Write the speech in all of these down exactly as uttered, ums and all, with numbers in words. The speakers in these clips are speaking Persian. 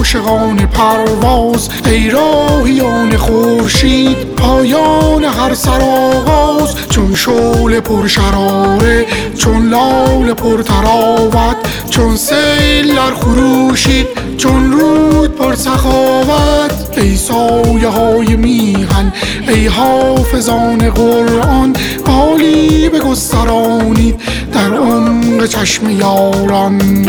عاشقان پرواز، ای راهیان خورشید پایان هر سرآغاز. چون شعله پر شراره، چون لاله پر طراوت، چون سیل در خروشید، چون رود پر سخاوت. ای سایه های میهن، ای حافظان قرآن، بالی بگسترانید در عمق چشم یاران.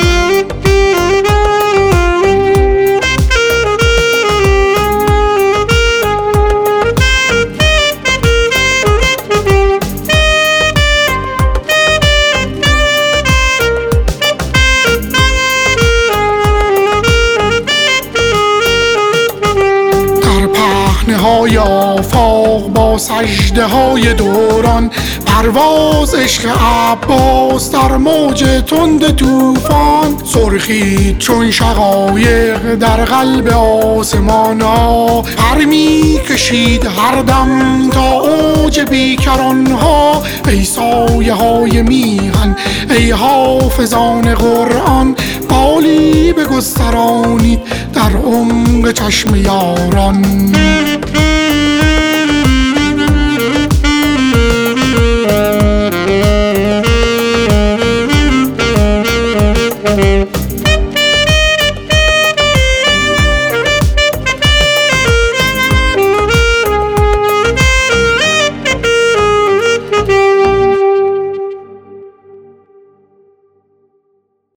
های آفاق با سجده های دوران، پرواز عشق عباس در موج تند طوفان. سرخی چون شقایق در قلب آسمان ها، پر می کشید هر دم تا اوج بیکران ها. ای سایه های میهن، ای حافظان قرآن، بالی بگسترانید در عمق چشم یاران.